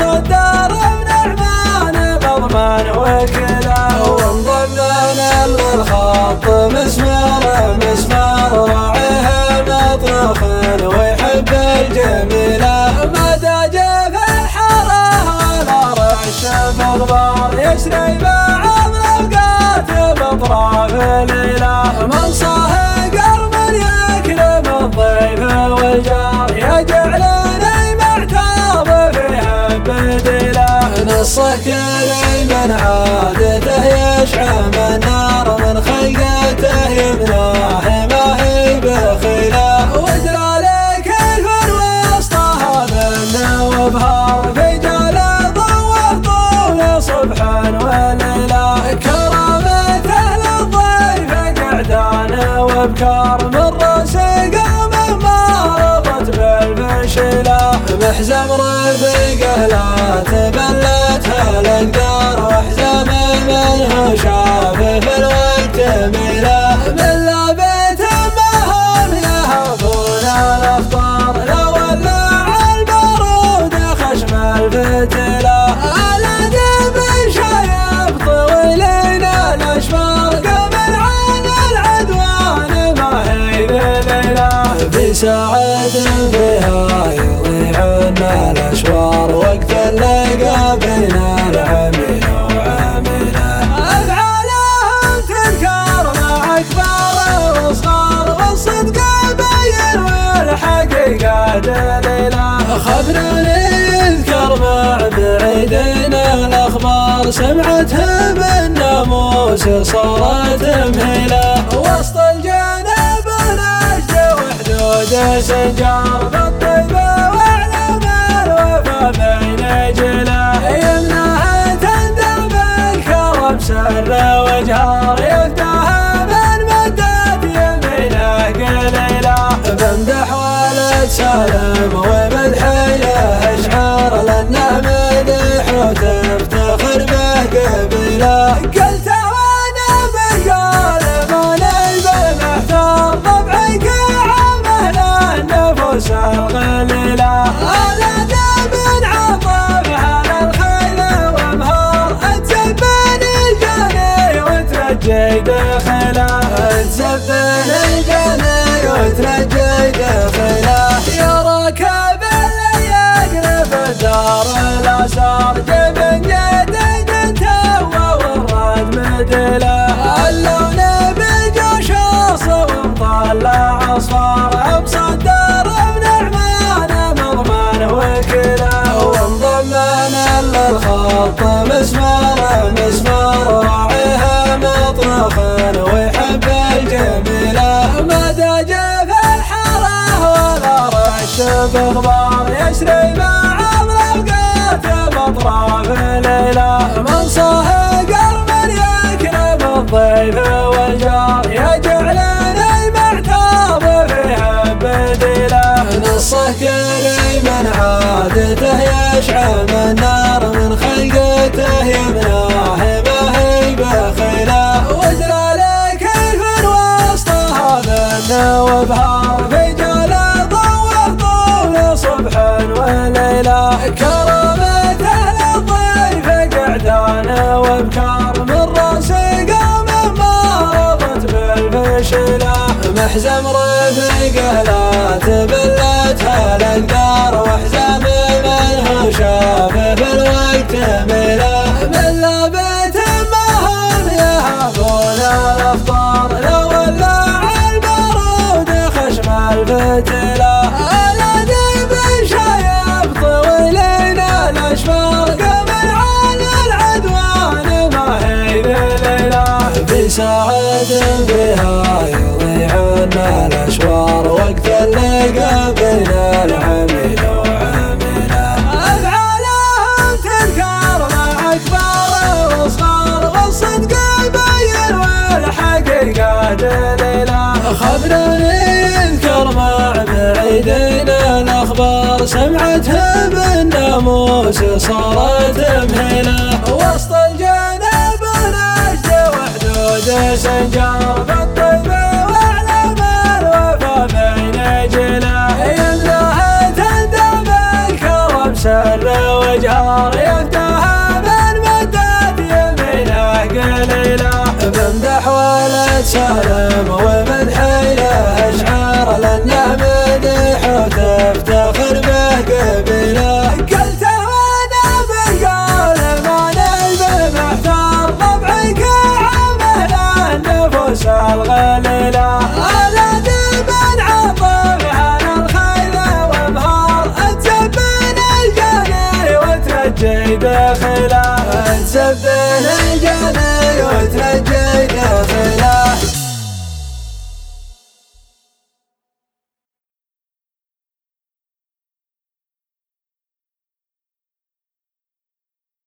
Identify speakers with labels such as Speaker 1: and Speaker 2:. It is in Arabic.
Speaker 1: وصدر بنعمان مضمان وكلا، وانضمنا للخط مسمار راعيه مطرخ ويحب الجميلة، ما داجه في الحاره ولا رش في الغبار، يسري بعض الاوقات باطراف الليله، من صاهق من يكرم الضيف والجار، يجعلني معتاض فيها بديله، نصه كل من عادته يشعم النار، من خلقته يمناه ما هي بخيله، ودرى لك كيف وسطها منه وبهار، في جال ضوء طول صبحا وليله، كرامته للضيف قعدان وابكار، من راس قام ما رضت بالفشيله، محزم رفيقه لا تبلتها الاقدار، واحزم منه شاف في الوقت ميله، من لابت ما هم يهفون الاخطار، لو ولع البارود خشم الفتيله، الادب شايب طويلين الاشفار، قبل عن العدوان ما هي بليله، في ساعة فيها يضيعن الاشوار، وقت اللقى بين العميل وعميله، افعالهم تذكر مع اكبر واصغار، والصدق بين والحقيقه دليله، خبر يذكر مع بعيدين الاخبار، سمعتها بالناموس صارت مهيله، وسط الجنب نجد وحدود سنجار، بالطيبه واعلام الوفا بين جيله، يمنعها تندم الكرم سر وجهار، يفتح من مدت يمينه قليله، بمدح ولد سالم ومدحيه اشعار، لانه مدح وتفتخر به قبيله، قلت وانا بقال ماني بالمحتار، طبعك عامه للنفوس القليله، الادب عطف على الخيل وامهار، تزبن الجاني وترجي دخله، تزبن الجاني وترجي دخله، يا راكب اللي يقرب الدار الاسار، جبن يدك انت والراد مدله، اللون بالجوش ومطلع اصفار، بصدر بنعمان مضمان وكلا، وانضمنا للخط مسمار راعيه مطرخ ويحب الجميله، ما داجه في الحاره ولا رش في الغبار، يسري بعض الاوقات باطراف الليله، من صاهق من يكرم الضيف والجار، يجعلني معتاض فيها بديله، نصه كل من عادته يشعم النار، من خلقته يمناه ما هي بخيله، ودرى لك كيف وسطها منه وبهار، في جال ضوء طول صبحا وليله، كرامته للضيف قعدان وابكار، من راس قام ما رضت بالفشيله، محزم رفيقه لا تبلتها الاقدار، واحزم منه شاف في الوقت ميله، من لابت ما هم يهفون الاخطار، لو ولع البارود خشم الفتيله، الادب شايب طويلين الاشفار، قبل عن العدوان ما هي بليله، في ساعة فيها يضيعن الاشوار، وقت اللقى بين العميل وعميله، افعالهم تذكر مع اكبر واصغار، والصدق بين والحقيقه دليله، خبر يذكر مع بعيدين الاخبار، سمعتها بالناموس صارت مهيله، وسط الجنب نجد وحدود سنجار، بالطيبه واعلام الوفا بين جيله، يمنعها تندم الكرم سر وجهار يفتح من مدت يمينه قليله. بمدح ولد سالم ومدح له اشعار لانه مدح وتفتخر به قبيله. قلته وانا بقول ما نلبي محتار طبعك عمل النفوس الغليله. هذا دم عطف على الخيل وابهار تسبن الجاني وترجي بخيله. تسبن الجاني وترجي